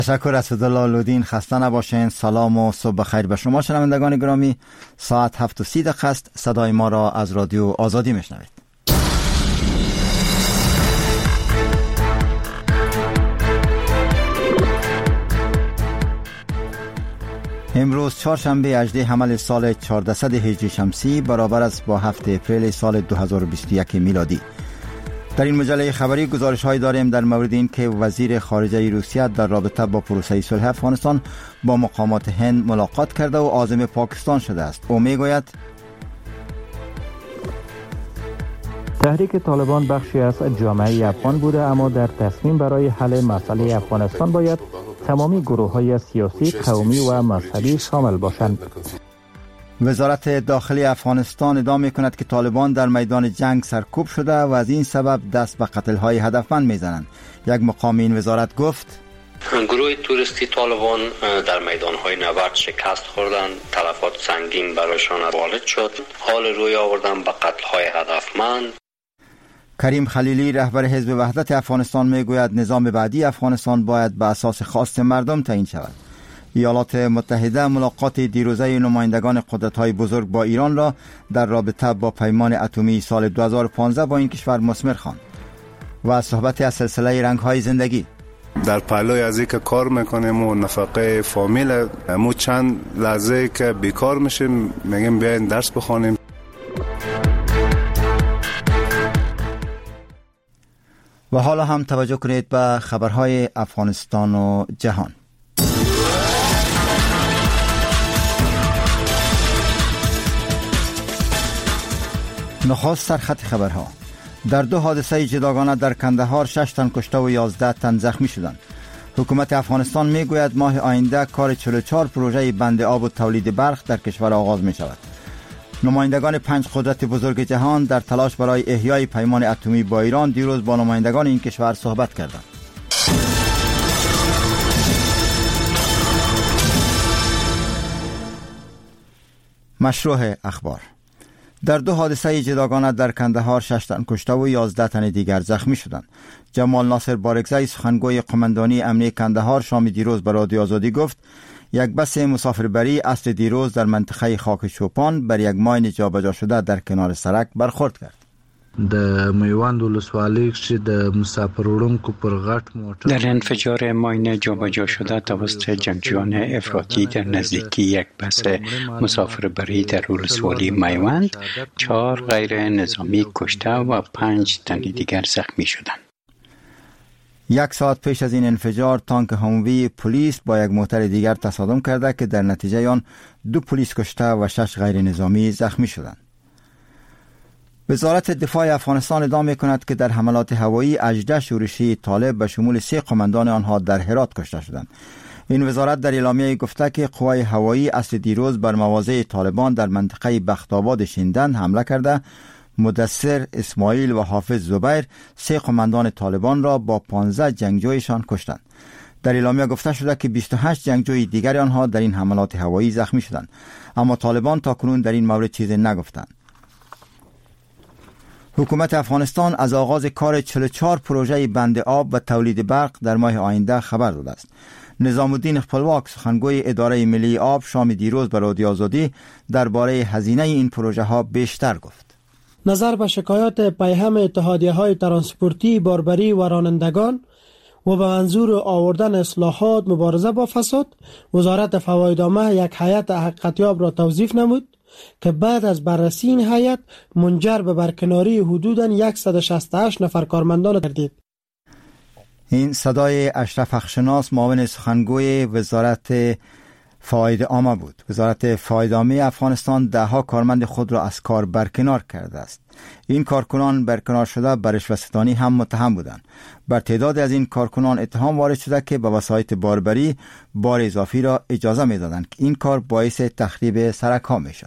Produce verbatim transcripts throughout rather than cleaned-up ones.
تشکر از فضلالله لودین. خسته نباشین. سلام و صبح بخیر به شما شنوندگان گرامی. ساعت هفت و سی دقیقه است. صدای ما را از رادیو آزادی میشنوید. امروز چهارشنبه هجدهم حمل سال چهاردهصد هجری شمسی برابر است با هفتم اپریل سال دو هزار و بیست و یک میلادی. در این مجله خبری گزارش هایی داریم در مورد این که وزیر خارجه روسیه در رابطه با پروسه صلح افغانستان با مقامات هند ملاقات کرده و عازم پاکستان شده است. او میگوید تحریک طالبان بخشی از جامعه افغان بوده، اما در تصمیم برای حل مسئله افغانستان باید تمامی گروه های سیاسی، قومی و مذهبی شامل باشند. وزارت داخلی افغانستان ادعا می‌کند که طالبان در میدان جنگ سرکوب شده و از این سبب دست به قتل‌های هدفمند می‌زنند. یک مقام این وزارت گفت گروه توریستی طالبان در میدان‌های نبرد شکست خوردند، تلفات سنگین برایشان وارد شد، حال روی آوردن به قتل‌های هدفمند. کریم خلیلی رهبر حزب وحدت افغانستان میگوید نظام بعدی افغانستان باید به اساس خواست مردم تعیین شود. ایالات متحده ملاقات دیروزه نمایندگان قدرت‌های بزرگ با ایران را در رابطه با پیمان اتمی سال دو هزار و پانزده با این کشور مثمر خواند. و صحبت از سلسله رنگ‌های زندگی. در پهلوی از اینکه کار میکنیم و نفقه فامیل مو چند لحظه که بیکار میشیم میگیم بیاین درس بخونیم. و حالا هم توجه کنید به خبرهای افغانستان و جهان. نخست سرخط خبرها. در دو حادثه جداگانه در کندهار شش تن کشته و یازده تن زخمی شدند. حکومت افغانستان میگوید ماه آینده کار چهل و چهار پروژه بند آب و تولید برق در کشور آغاز می شود. نمایندگان پنج قدرت بزرگ جهان در تلاش برای احیای پیمان اتمی با ایران دیروز با نمایندگان این کشور صحبت کردند. مشروع اخبار. در دو حادثه جداگانه در کندهار شش تن کشته و یازده تن دیگر زخمی شدند. جمال ناصر بارگزی سخنگوی قماندانی امنیه کندهار شام دیروز به رادیو آزادی گفت یک بس مسافربری عصر دیروز در منطقه خاک چوپان بر یک ماین جابجا شده در کنار سرک برخورد کرد. د میوند ولسوالی چې د مسافر وړونکو پر غټ موټر در انفجار ماین جابجا شده توسط جنگجویان افراطی در نزدیکی یک بس مسافربری در ولسوالی میوند چهار غیر نظامی کشته و پنج تن دیگر زخمی شدند. یک ساعت پیش از این انفجار تانک هموی پلیس با یک موتر دیگر تصادم کرده که در نتیجه آن دو پلیس کشته و شش غیر نظامی زخمی شدند. وزارت دفاع افغانستان ادعا می‌کند که در حملات هوایی هجده شورشی طالب به شمول سه قماندان آنها در هرات کشته شدند. این وزارت در اعلامیه گفته که قوای هوایی اصل دیروز بر مواضع طالبان در منطقه بخت‌آباد شیندن حمله کرده مدثر اسماعیل و حافظ زبیر سه قماندان طالبان را با پانزده جنگجویشان کشتند. در اعلامیه گفته شده که بیست و هشت جنگجوی دیگر آنها در این حملات هوایی زخمی شدند، اما طالبان تاکنون در این مورد چیزی نگفتند. حکومت افغانستان از آغاز کار چهل و چهار پروژه بند آب و تولید برق در ماه آینده خبر داده است. نظام الدین خپلواک سخنگوی اداره ملی آب شام دیروز به رادیو آزادی درباره هزینه این پروژه ها بیشتر گفت. نظر به شکایات پیهم اتحادیه های ترانسپورتی باربری و رانندگان و به منظور آوردن اصلاحات مبارزه با فساد، وزارت فواید عامه یک هیئت حقیقتیاب را توظیف نمود که بعد از بررسی این هیئت منجر به برکناری حدوداً صد و شصت و هشت نفر کارمندان گردید. این صدای اشرف حقشناس معاون سخنگوی وزارت فواید عامه بود. وزارت فواید عامه افغانستان ده ها کارمند خود را از کار برکنار کرده است. این کارکنان برکنار شده بر رشوه‌ستانی هم متهم بودند. بر تعداد از این کارکنان اتهام وارد شده که به وسایط باربری بار اضافی را اجازه می‌دادند که این کار باعث تخریب سرک‌ها می‌شد.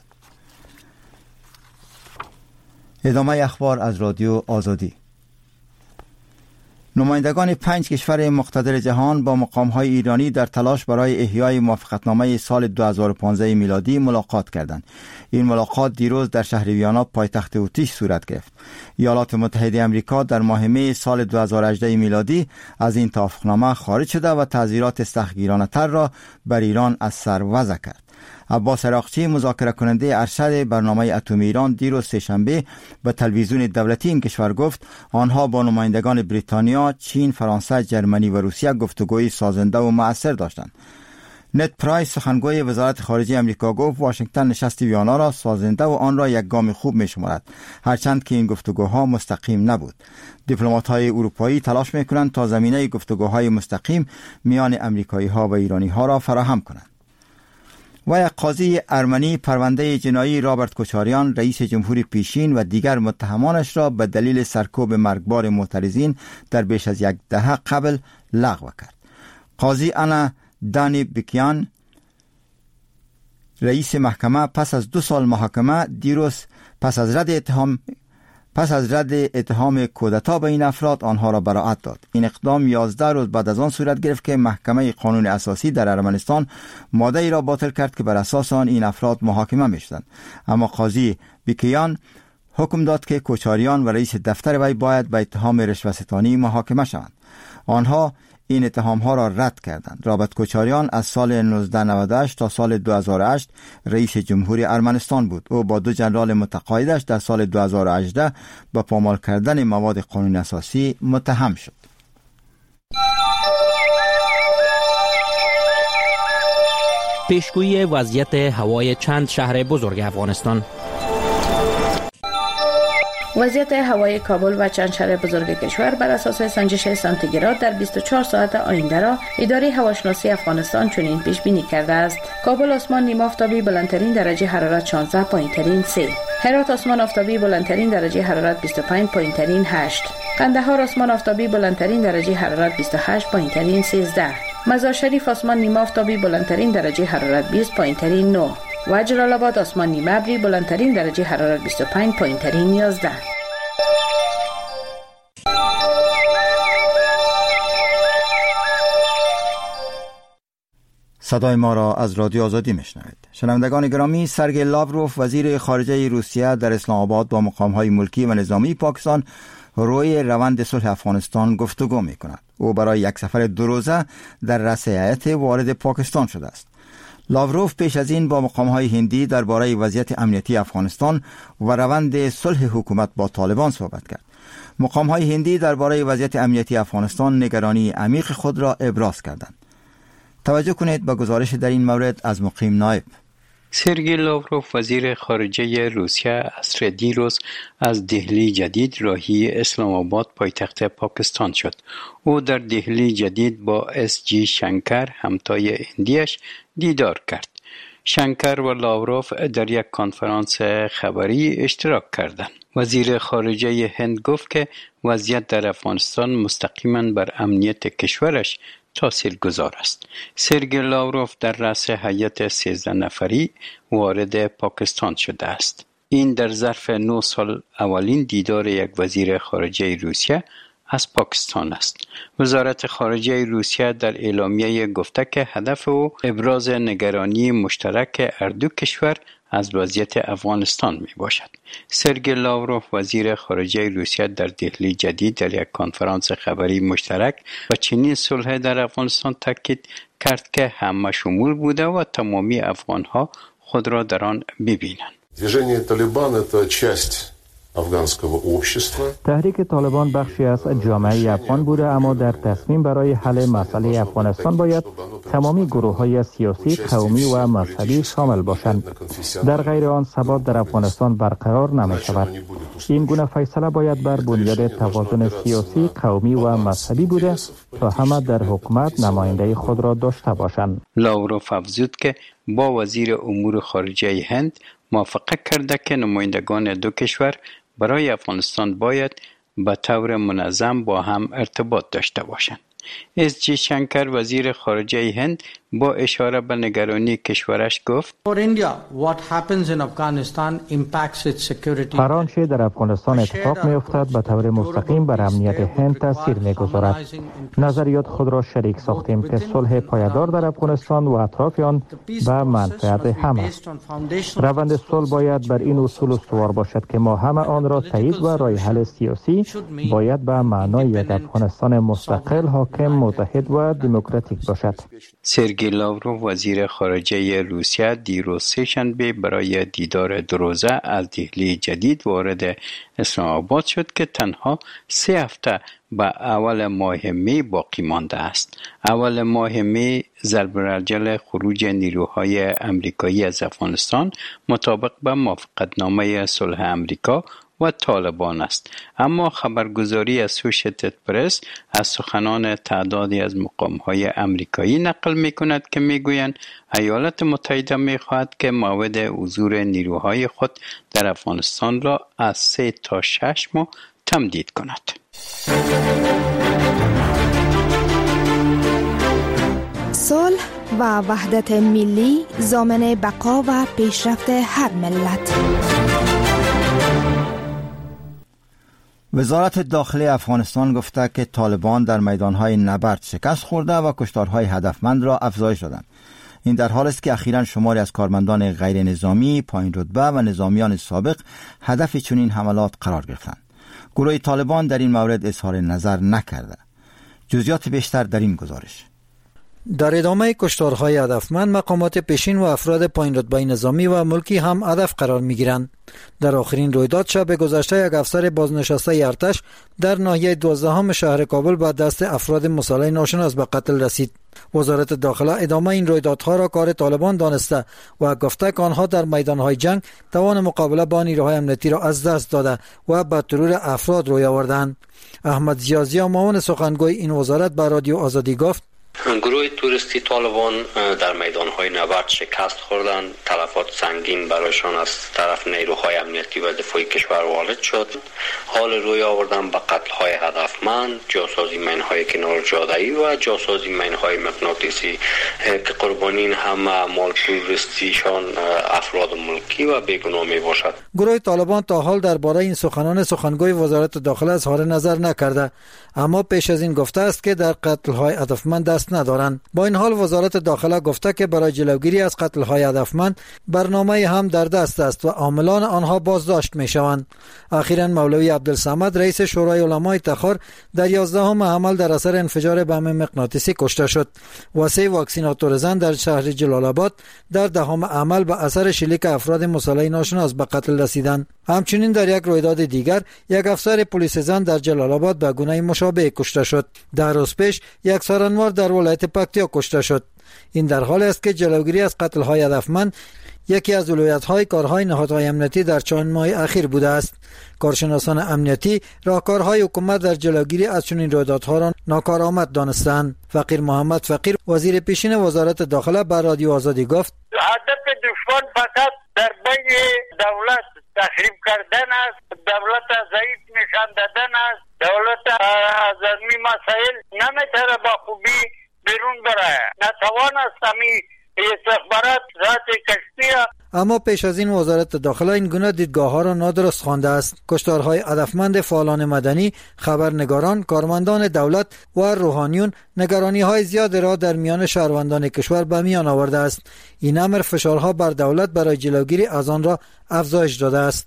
ادامه اخبار از رادیو آزادی. نمایندگان پنج کشور مقتدر جهان با مقام‌های ایرانی در تلاش برای احیای موافقتنامه سال دو هزار و پانزده میلادی ملاقات کردند. این ملاقات دیروز در شهر ویانا پایتخت اتریش صورت گرفت. ایالات متحده آمریکا در ماه می سال دو هزار و هجده میلادی از این توافقنامه خارج شده و تعزیرات سختگیرانه‌تر را بر ایران از سر وضع کرد. عباس عراقچی مذاکره کننده ارشد برنامه اتمی ایران دیروز سه‌شنبه به تلویزیون دولتی این کشور گفت آنها با نمایندگان بریتانیا، چین، فرانسه، جرمنی و روسیه گفتگوی سازنده و مؤثر داشتند. نت پرایس سخنگوی وزارت خارجه آمریکا گفت واشنگتن نشست ویانا را سازنده و آن را یک گام خوب می‌شمارد، هرچند که این گفتگوها مستقیم نبود. دیپلمات‌های اروپایی تلاش می‌کنند تا زمینه گفتگوهای مستقیم میان آمریکایی‌ها و ایرانی‌ها را فراهم کنند. و یک قاضی ارمنی پرونده جنایی رابرت کوچاریان رئیس جمهوری پیشین و دیگر متهمانش را به دلیل سرکوب مرگبار معترضین در بیش از یک دهه قبل لغو کرد. قاضی انا دانی بیکیان رئیس محکمه پس از دو سال محاکمه دیروز پس از رد اتهام پس از رد اتهام کودتا به این افراد آنها را براءت داد. این اقدام یازده روز بعد از آن صورت گرفت که محکمه قانون اساسی در ارمنستان ماده ای را باطل کرد که بر اساس آن این افراد محاکمه می‌شدند. اما قاضی بیکیان حکم داد که کوچاریان و رئیس دفتر وی باید به اتهام رشوه‌ستانی محاکمه شوند. آنها این اتهام‌ها را رد کردند. رابرت کوچاریان از سال نوزده نود و هشت تا سال دو هزار و هشت رئیس جمهوری ارمنستان بود. او با دو جنرال متقاعدش در سال دو هزار و هجده به پامال کردن مواد قانون اساسی متهم شد. پیشگویی وضعیت هوای چند شهر بزرگ افغانستان. وضعیت هوای کابل و چند شهر بزرگ کشور بر اساس سنجش سانتیگراد در بیست و چهار ساعت آینده را اداره هواشناسی افغانستان چنین پیش بینی کرده است: کابل آسمان نیمه آفتابی بلندترین درجه حرارت شانزده، پایینترین سه. هرات آسمان آفتابی بلندترین درجه حرارت بیست و پنج، پایینترین هشت. قندهار آسمان آفتابی بلندترین درجه حرارت بیست و هشت، پایینترین سیزده. مزار شریف آسمان نیمه آفتابی بلندترین درجه حرارت بیست، پایینترین نه. و جلال آباد آسمان نیمه ابری بلندترین درجه حرارت بیست و پنج، پایینترین یازده. صدای ما را از رادیو آزادی میشنوید. شنوندگان گرامی، سرگئی لاوروف وزیر خارجه روسیه در اسلام آباد با مقام‌های ملکی و نظامی پاکستان روی روند صلح افغانستان گفتگو می‌کند. او برای یک سفر دو روزه در رأس هیئت وارد پاکستان شده است. لاوروف پیش از این با مقام‌های هندی درباره وضعیت امنیتی افغانستان و روند صلح حکومت با طالبان صحبت کرد. مقام‌های هندی درباره وضعیت امنیتی افغانستان نگرانی عمیق خود را ابراز کردند. توجه کنید به گزارش در این مورد از مقیم نایب. سرگئی لاوروف وزیر خارجه روسیه عصر دیروز از دهلی جدید راهی اسلام آباد پایتخت پاکستان شد. او در دهلی جدید با اس جی شنکر همتای هندیش دیدار کرد. شنکر و لاوروف در یک کنفرانس خبری اشتراک کردند. وزیر خارجه هند گفت که وضعیت در افغانستان مستقیما بر امنیت کشورش تأثیر گذار است. سرگئی لاوروف در رأس هیئت سیزده نفری وارد پاکستان شده است. این در ظرف نه سال اولین دیدار یک وزیر خارجه روسیه از پاکستان است. وزارت خارجه روسیه در اعلامیه گفته که هدف او ابراز نگرانی مشترک هر دو کشور از وضعیت افغانستان می باشد. سرگئی لاوروف وزیر خارجه روسیه در دهلی جدید در یک کنفرانس خبری مشترک و چنین صلح در افغانستان تاکید کرد که همه شمول بوده و تمامی افغانها خود را در آن ببینند. Движение Талибан – это часть афганского общества. تحریک طالبان بخشی از جامعه افغان بوده، اما در تصمیم برای حل مسئله افغانستان باید تمامی گروه‌های سیاسی، قومی و مذهبی شامل باشند. در غیر آن ثبات در افغانستان برقرار نمی‌شود. این گونه فیصله باید بر بنیاد توازن سیاسی، قومی و مذهبی بوده تا همه در حکومت نماینده خود را داشته باشند. لاوروف افزود که با وزیر امور خارجه هند موافقت کرده که نمایندگان دو کشور برای افغانستان باید به طور منظم با هم ارتباط داشته باشند. اس جی شنکر وزیر خارجه هند با اشاره به نگرانی کشورش گفت هر آنچه در افغانستان اتفاق می‌افتد به طور مستقیم بر امنیت هند تاثیر می‌گذارد. نظریات خود را شریک ساختیم که صلح پایدار در افغانستان و اطراف آن به منفعت همه است. روند صلح باید بر این اصول استوار باشد که ما همه آن را تایید و راه حل سیاسی باید به معنای یک افغانستان مستقل، حاکم، متحد و دموکراتیک باشد. سرگئی لاوروف وزیر خارجه روسیه دیروز سه‌شنبه برای دیدار دو روزه از دهلی جدید وارد اسلام آباد شد که تنها سه هفته به اول ماه می باقی مانده است. اول ماه می ضرب الرجل خروج نیروهای امریکایی از افغانستان مطابق به موافقتنامه صلح امریکا و طالبان است. اما خبرگزاری اسوشییتد پرس از سخنان تعدادی از مقام‌های امریکایی نقل می‌کند که می‌گویند ایالات متحده می‌خواهد که موعد حضور نیروهای خود در افغانستان را از سه تا شش ماه تمدید کند. صلح و وحدت ملی ضامن بقا و پیشرفت هر ملت. وزارت داخلی افغانستان گفته که طالبان در میدانهای نبرد شکست خورده و کشتارهای هدفمند را افزایش دادند. این در حالی است که اخیراً شماری از کارمندان غیر نظامی، پایین رتبه و نظامیان سابق هدف چنین حملات قرار گرفتند. گروه طالبان در این مورد اظهار نظر نکرده. جزئیات بیشتر در این گزارش. در ادامه کشتارهای هدفمند مقامات پیشین و افراد پایین رتبه نظامی و ملکی هم هدف قرار می‌گیرند. در آخرین رویداد شب گذشته یک افسر بازنشسته ارتش در ناحیه دوازدهم شهر کابل با دست افراد مسلح ناشناس به قتل رسید. وزارت داخله ادامه این رویدادها را کار طالبان دانسته و گفته که آنها در میدانهای جنگ توان مقابله با نیروهای امنیتی را از دست داده و به ترور افراد روی آوردند. احمد زیازی معاون سخنگوی این وزارت به رادیو آزادی گفت گروه توریستی طالبان در میدانهای نبرد شکست خوردند. تلفات سنگین برایشان از طرف نیروهای امنیتی و دفاعی کشور وارد شد. حال روی آوردن به قتل‌های هدفمند، جاسازی مین‌های کنار جاده‌ای و جاسازی مین‌های مغناطیسی که قربانین هم اعمال توریستیشان افراد ملکی و بیگناه میباشد. گروه طالبان تا حال درباره این سخنان سخنگوی وزارت داخله اظهار نظر نکرده، اما پیش از این گفته است که در قتل‌های هدفمند دست ندارند. با این حال وزارت داخله گفته که برای جلوگیری از قتل‌های هدفمند برنامه هم در دست است و عاملان آنها بازداشت می‌شوند. اخیراً مولوی عبدالصمد رئیس شورای علمای تخار در یازدهم حمل در اثر انفجار بم مغناطیسی کشته شد و سه واکسیناتور زن در شهر جلال آباد در دهم عمل به اثر شلیک افراد مسلح ناشناس به قتل رسیدند. همچنین در یک رویداد دیگر یک افسر پلیس زن در جلال آباد به گونه مشابه کشته شد. در روز پیش یک سارنوار در ولایت پکتیا کشته شد. این در حالی است که جلوگیری از قتل‌های هدفمند یکی از اولویت‌های کارهای نهادهای امنیتی در چند ماه اخیر بوده است. کارشناسان امنیتی راهکارهای حکومت در جلوگیری از چنین رویدادها را ناکارآمد دانستند. فقیر محمد فقیر وزیر پیشین وزارت داخله به رادیو آزادی گفت هدف دشمن فقط در بین دولت تخریب کردن است، دولت ضعیف نشان دادن است. دولت از این مسائل نمیتونه با خوبی بیرون بره، نتوان است همی استخبارات ذات کشتی. اما پیش از این وزارت داخله این گونه دیدگاه ها را نادرست خوانده است. کشتارهای هدفمند فعالان مدنی، خبرنگاران، کارمندان دولت و روحانیون نگرانی های زیاد را در میان شهروندان کشور به میان آورده است. این امر فشارها بر دولت برای جلوگیری از آن را افزایش داده است.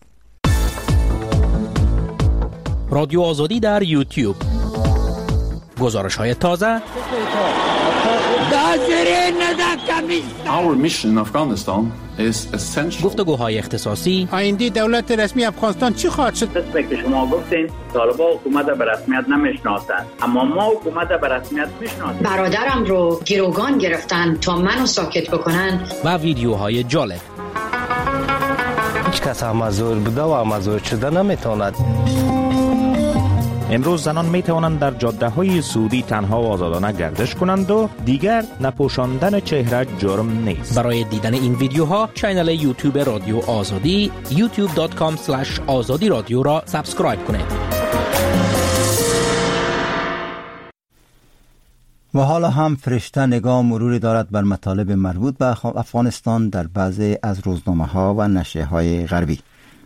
رادیو آزادی در یوتیوب. گزارش های تازه. Our mission in Afghanistan is essential. گفتگوهای اختصاصی. آینده دولت رسمی افغانستان چی خواهد شد؟ قسمی که شما گفتین طالبان حکومت به رسمیت نمیشناسند، اما ما حکومت به رسمیت میشناسیم. برادرم رو گروگان گرفتن تا منو ساکت بکنن. و ویدیوهای جالب. هیچ کس هم زور بوده و هم زور شده نمیتواند. امروز زنان می توانند در جاده های سعودی تنها و آزادانه گردش کنند و دیگر نپوشاندن چهره جرم نیست. برای دیدن این ویدیوها کانال یوتیوب رادیو آزادی یوتیوب دات کام اسلش آزادی رادیو را سابسکرایب کنید. و حالا هم فرشته نگاه مروری دارد بر مطالب مربوط به افغانستان در بعضی از روزنامه ها و نشریه های غربی.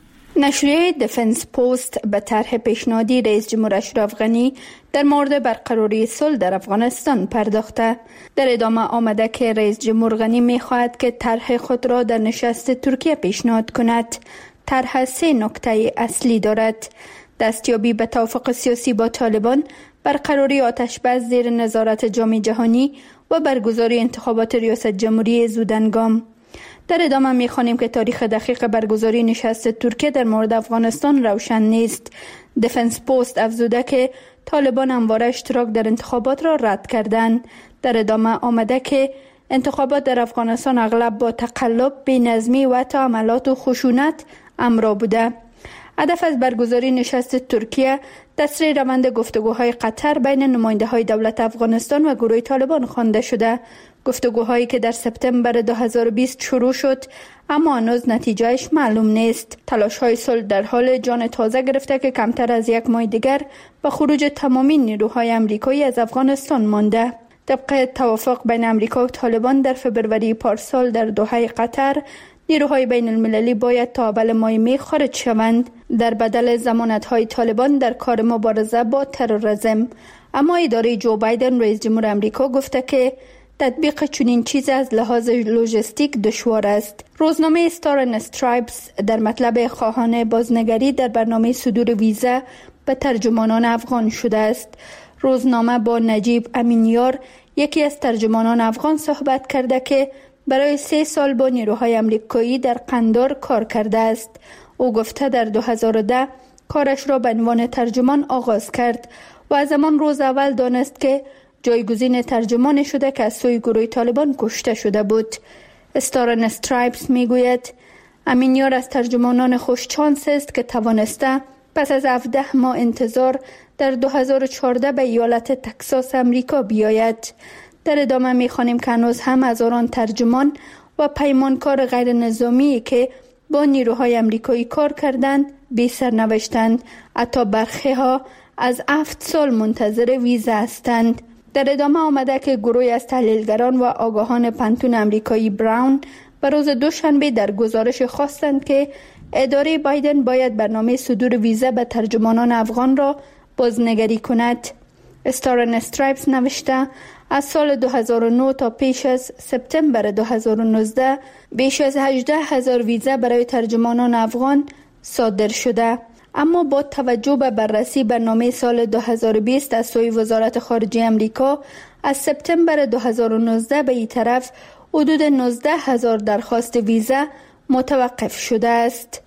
نشریه دفنس پوست به طرح پیشنهادی رئیس جمهور اشرف غنی در مورد برقراری صلح در افغانستان پرداخته. در ادامه آمده که رئیس جمهور غنی می‌خواهد که طرح خود را در نشست ترکیه پیشنهاد کند. طرح سه نکته اصلی دارد: دستیابی به توافق سیاسی با طالبان، برقراری آتش‌بس زیر نظارت جام جهانی و برگزاری انتخابات ریاست جمهوری زودهنگام. در ادامه می‌خوانیم که تاریخ دقیق برگزاری نشست ترکیه در مورد افغانستان روشن نیست. دفنس پوست افزوده که طالبان همواره اشتراک در انتخابات را رد کردند. در ادامه آمده که انتخابات در افغانستان اغلب با تقلب، بی‌نظمی و تعاملات و خشونت همراه بوده. هدف از برگزاری نشست ترکیه تسریع روند گفتگوهای قطر بین نماینده‌های دولت افغانستان و گروه طالبان خوانده شده. گفتگوهایی که در سپتامبر دو هزار و بیست شروع شد اما هنوز نتیجهش معلوم نیست. تلاش‌های صلح در حال جان تازه گرفته که کمتر از یک ماه دیگر به خروج تمامی نیروهای آمریکایی از افغانستان مانده. طبق توافق بین آمریکا و طالبان در فبروری پارسال در دوحه قطر، نیروهای بین المللی باید تا اول ماه می خارج شوند در بدل ضمانت‌های طالبان در کار مبارزه با تروریسم. اما اداره جو بایدن رئیس جمهور آمریکا گفته که تطبیق چنین چیز از لحاظ لوجستیک دشوار است. روزنامه استار اند استرایپس در مطلب خواهان بازنگری در برنامه صدور ویزا به ترجمانان افغان شده است. روزنامه با نجیب امینیار، یکی از ترجمانان افغان، صحبت کرده که برای سه سال با نیروهای آمریکایی در قندار کار کرده است. او گفته در دو هزار و ده کارش را به عنوان ترجمان آغاز کرد و از همان روز اول دانست که جایگزین ترجمان شده که از سوی گروه طالبان کشته شده بود. استار اند استرایپس میگوید امینیار از ترجمانان خوشچانس است که توانسته پس از هفده ماه انتظار در دو هزار و چهارده به ایالت تکساس امریکا بیاید. در ادامه میخوانیم که هنوز هم هزاران ترجمان و پیمانکار غیر نظامی که با نیروهای امریکایی کار کردند بی سرنوشتند. حتی برخی ها از هفت سال منتظر ویزا هستند. در ادامه آمده که گروهی از تحلیلگران و آگاهان پنتون امریکایی براون به روز دوشنبه در گزارش خواستند که اداره بایدن باید برنامه صدور ویزا به ترجمانان افغان را بازنگری کند. استار اند استرایپس نوشته از سال دو هزار و نه تا پیش از سپتامبر دو هزار و نوزده بیش از هجده هزار ویزا برای ترجمانان افغان صادر شده. اما با توجه به بررسی برنامه سال دو هزار و بیست از سوی وزارت خارجه امریکا، از سپتامبر دو هزار و نوزده به این طرف حدود نوزده هزار درخواست ویزا متوقف شده است.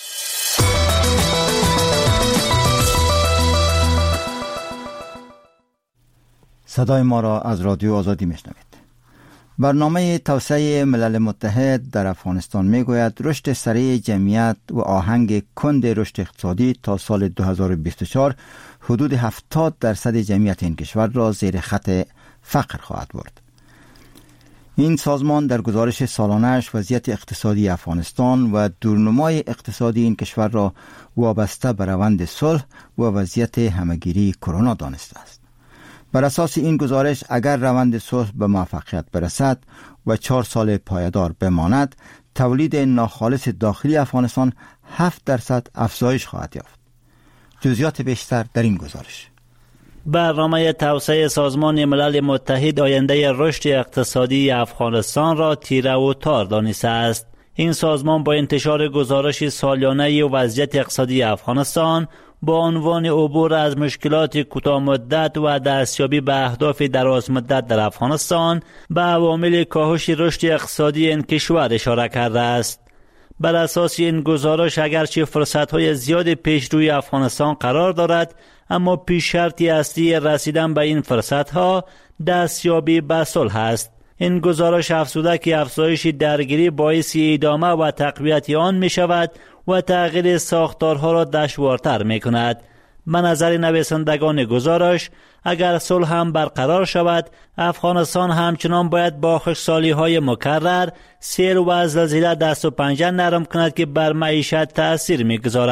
صدای ما را از رادیو آزادی میشنوید. برنامه توسعه ملل متحد در افغانستان میگوید رشد سریع جمعیت و آهنگ کند رشد اقتصادی تا سال دو هزار و بیست و چهار حدود هفتاد درصد جمعیت این کشور را زیر خط فقر خواهد برد. این سازمان در گزارش سالانه‌اش وضعیت اقتصادی افغانستان و دورنمای اقتصادی این کشور را وابسته به روند صلح و وضعیت همگیری کرونا دانسته است. بر اساس این گزارش اگر روند صلح به موفقیت برسد و چهار سال پایدار بماند، تولید ناخالص داخلی افغانستان هفت درصد افزایش خواهد یافت. جزئیات بیشتر در این گزارش. برنامه توسعه سازمان ملل متحد آینده رشد اقتصادی افغانستان را تیره و تار دانسته است. این سازمان با انتشار گزارش سالیانه وضعیت اقتصادی افغانستان با عنوان عبور از مشکلات کوتاه مدت و دستیابی به اهداف دراز مدت در افغانستان به عوامل کاهش رشد اقتصادی این کشور اشاره کرده است. بر اساس این گزارش اگرچه فرصت‌های زیاد پیش روی افغانستان قرار دارد، اما پیش شرطی اصلی رسیدن به این فرصت‌ها دستیابی به صلح است. این گزارش افزوده که افزایش درگیری باعث ادامه و تقویت آن می شود و تغییر ساختارها را دشوارتر می کند. به نظر نویسندگان گزارش، اگر صلح هم برقرار شود، افغانستان همچنان باید با خشکسالی های مکرر، سیل و زلزله دست و پنجه نرم کند که بر معیشت تأثیر می گذارد.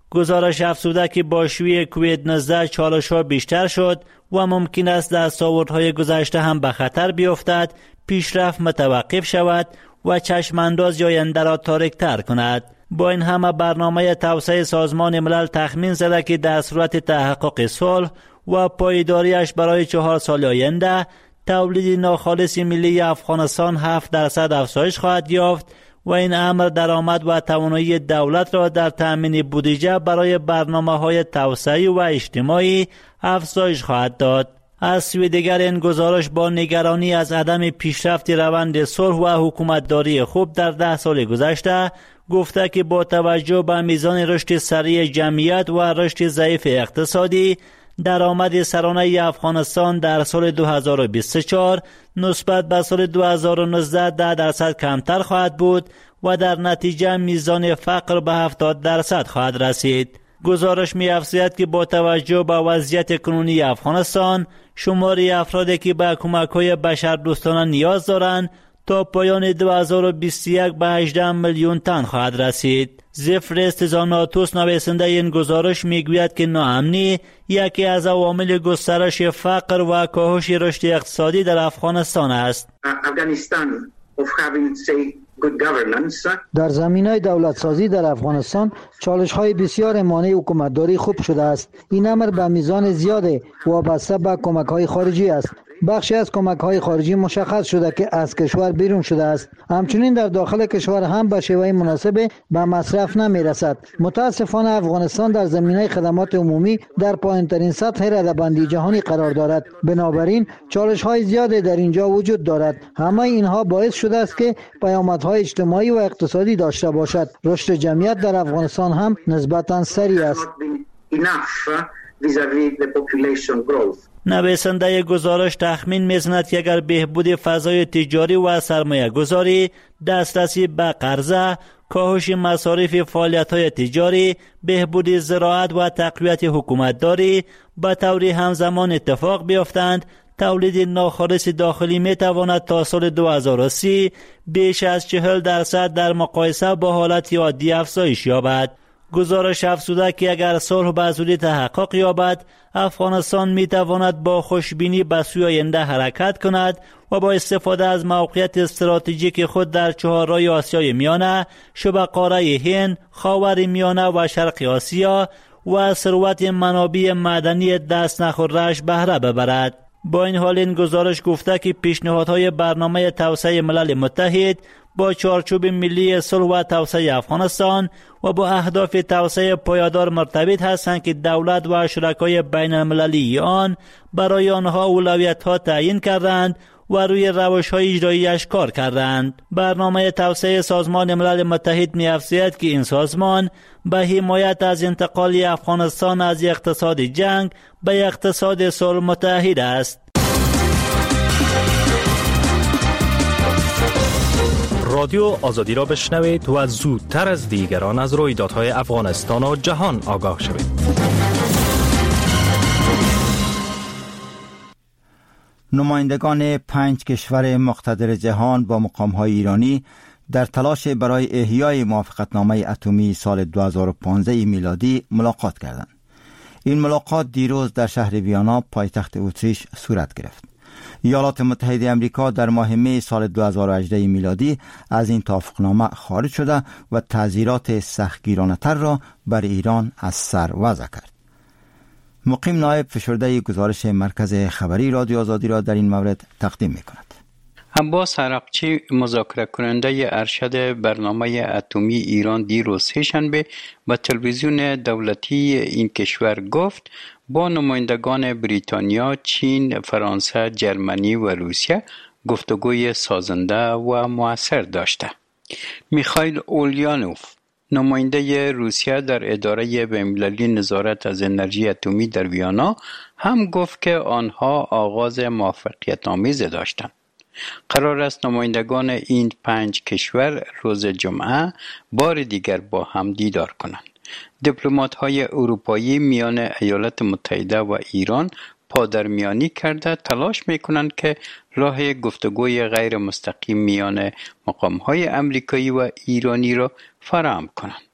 گزارش افزوده که با شیوع کووید نوزده چالش‌ها بیشتر شد و ممکن است دستاوردهای گذشته هم به خطر بیفتد، پیشرفت متوقف شود و چشمانداز آینده را تاریک‌تر کند. با این همه برنامه توسعه سازمان ملل تخمین زده که در صورت تحقق صلح و پایداریش برای چهار سال آینده تولید ناخالص ملی افغانستان هفت درصد افزایش خواهد یافت و این امر درآمد و توانایی دولت را در تأمین بودجه برای برنامه‌های توسعه‌ای و اجتماعی افزایش خواهد داد. از سوی دیگر این گزارش با نگرانی از عدم پیشرفت روند صلح و حکومتداری خوب در ده سال گذشته گفته که با توجه به میزان رشد سریع جمعیت و رشد ضعیف اقتصادی، درآمد سرانه افغانستان در سال دو هزار و بیست و چهار نسبت به سال دو هزار و نوزده ده درصد کمتر خواهد بود و در نتیجه میزان فقر به هفتاد درصد خواهد رسید. گزارش می افزاید که با توجه به وضعیت کنونی افغانستان، شمار افرادی که به کمک‌های بشردوستانه نیاز دارند تا پایان دو هزار و بیست و یک به هجده میلیون تن خواهد رسید. زفرست زاناتوس نویسنده این گزارش میگوید که ناامنی یکی از عوامل گسترش فقر و کاهش رشد اقتصادی در افغانستان است. در زمینه دولت سازی در افغانستان چالش های بسیار مانع حکومتداری خوب شده است. این امر به میزان زیاد وابسته به کمک های خارجی است. بخشی از کمک های خارجی مشخص شده که از کشور بیرون شده است. همچنین در داخل کشور هم به شیوه مناسب به مصرف نمی رسد. متاسفانه افغانستان در زمینه خدمات عمومی در پایین‌ترین سطح رده‌بندی جهانی قرار دارد. بنابراین چالش های زیادی در اینجا وجود دارد. همه اینها باعث شده است که پیامدهای اجتماعی و اقتصادی داشته باشد. رشد جمعیت در افغانستان هم نسبتاً سریع است. نویسنده گزارش تخمین می‌زند که اگر بهبود فضای تجاری و سرمایه گذاری، دسترسی به قرضه، کاهش مصارف فعالیت‌های تجاری، بهبود زراعت و تقویت حکومتداری به طور همزمان اتفاق بیفتند، تولید ناخالص داخلی می‌تواند تا سال دو هزار و سی بیش از چهل درصد در مقایسه با حالت عادی افزایش یابد. گزارش افزوده که اگر صلح به زودی تحقق یابد، افغانستان می تواند با خوشبینی به سوی آینده حرکت کند و با استفاده از موقعیت استراتژیک خود در چهارراه آسیای میانه، شبه قاره هند، خاور میانه و شرق آسیا و ثروت منابع معدنی دست نخورده‌اش بهره ببرد. با این حال این گزارش گفته که پیشنهادهای برنامه توسعه ملل متحد با چارچوب ملی صلح و توسعه افغانستان و با اهداف توسعه پایدار مرتبط هستند که دولت و شرکای بین المللی آن برای آنها اولویت‌ها تعیین کردند و روی روش‌های اجرایی‌اش کار کردند. برنامه توسعه سازمان ملل متحد می‌افزاید که این سازمان به حمایت از انتقال افغانستان از اقتصاد جنگ به اقتصاد صلح متحد است. رادیو آزادی را بشنوید و زودتر از دیگران از رویدادهای افغانستان و جهان آگاه شوید. نمایندگان پنج کشور مقتدر جهان با مقام‌های ایرانی در تلاش برای احیای موافقتنامه اتمی سال دو هزار و پانزده میلادی ملاقات کردند. این ملاقات دیروز در شهر ویانا پایتخت اتریش صورت گرفت. ایالات متحده آمریکا در ماه می سال دو هزار و هجده میلادی از این توافقنامه خارج شده و تعزیرات سختگیرانه‌تر را بر ایران از سر وضع کرد. مقیم نایب فشرده گزارش مرکز خبری رادیو آزادی را در این مورد تقدیم می کند. عباس عراقچی مذاکره کننده ارشد برنامه اتمی ایران دیروز سه‌شنبه به تلویزیون دولتی این کشور گفت با نمایندگان بریتانیا، چین، فرانسه، جرمنی و روسیه گفتگوی سازنده و مؤثر داشته. میخائیل اولیانوف نماینده روسیه در اداره بین‌المللی نظارت از انرژی اتمی در ویانا هم گفت که آنها آغاز موافقت‌آمیز داشتند. قرار است نمایندگان این پنج کشور روز جمعه بار دیگر با هم دیدار کنند. دیپلمات‌های اروپایی میان ایالات متحده و ایران پادرمیانی کرده تلاش می‌کنند که راه گفتگوی غیر مستقیم میان مقام‌های امریکایی و ایرانی را فراهم کنند.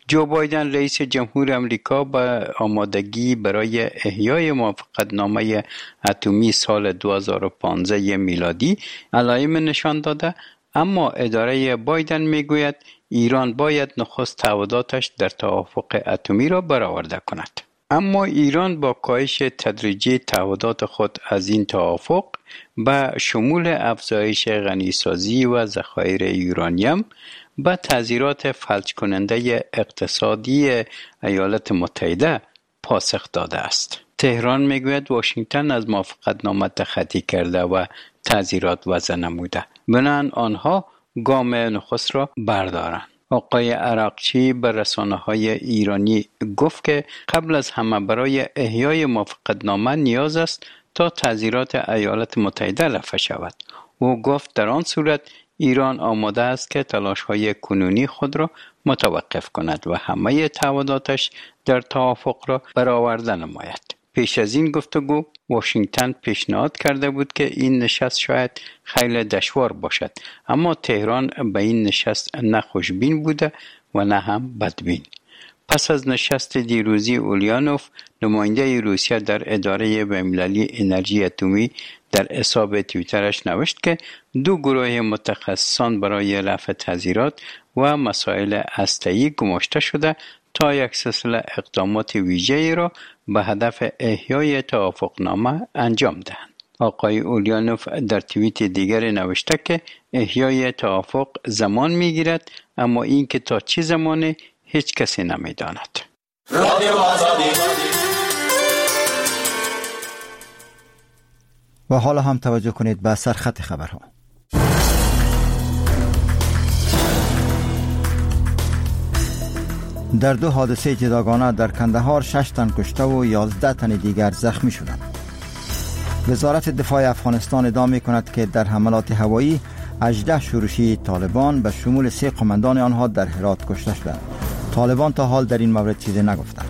جو بایدن رئیس جمهور امریکا با آمادگی برای احیای موافقتنامه اتمی سال دو هزار و پانزده میلادی علائم نشان داده، اما اداره بایدن میگوید ایران باید نخست تعهداتش در توافق اتمی را برآورده کند. اما ایران با کاهش تدریجی تعهدات خود از این توافق به شمول افزایش غنیسازی و ذخایر یورانیم به تعزیرات فلج کننده اقتصادی ایالات متحده پاسخ داده است. تهران میگوید واشنگتن از موافقتنامه تخطی کرده و تعزیرات وضع نموده، بنابراین آنها گام نخست را بردارند. آقای عراقچی به رسانه‌های ایرانی گفت که قبل از همه برای احیای موافقتنامه نیاز است تا تعزیرات ایالات متحده رفع شود. او گفت در آن صورت ایران آماده است که تلاش‌های کنونی خود را متوقف کند و همه تعهداتش در توافق را برآورده نماید. پیش از این گفتگو واشنگتن پیشنهاد کرده بود که این نشست شاید خیلی دشوار باشد، اما تهران به این نشست نه خوشبین بوده و نه هم بدبین. پس از نشست دیروزی اولیانوف، نماینده روسیه در اداره بین‌المللی انرژی اتمی در حساب توییترش نوشت که دو گروه متخصصان برای رفع تعزیرات و مسائل هسته‌ای گماشته شده تا یک سلسله اقدامات ویژه‌ای را به هدف احیای توافقنامه انجام دهند. آقای اولیانوف در توییت دیگری نوشته که احیای توافق زمان می‌گیرد، اما این که تا چه زمانی هیچ کسی نمی‌داند. و حالا هم توجه کنید به سرخط خبرها. در دو حادثه جداگانه در کندهار شش تن کشته و یازده تن دیگر زخمی شدند. وزارت دفاع افغانستان ادعا می‌کند که در حملات هوایی هجده شورشی طالبان به شمول سه قماندان آنها در هرات کشته شدند. طالبان تا حال در این مورد چیزی نگفتند.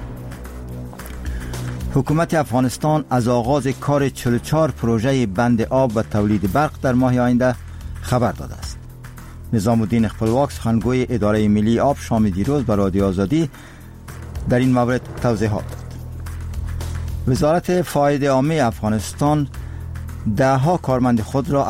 حکومت افغانستان از آغاز کار چهل و چهار پروژه بند آب و تولید برق در ماه آینده خبر داده است. نظام الدین خپلواک سخنگوی اداره ملی آب شام دیروز به رادیو آزادی در این مورد توضیحات داد. وزارت فایده عامه افغانستان ده ها کارمند خود را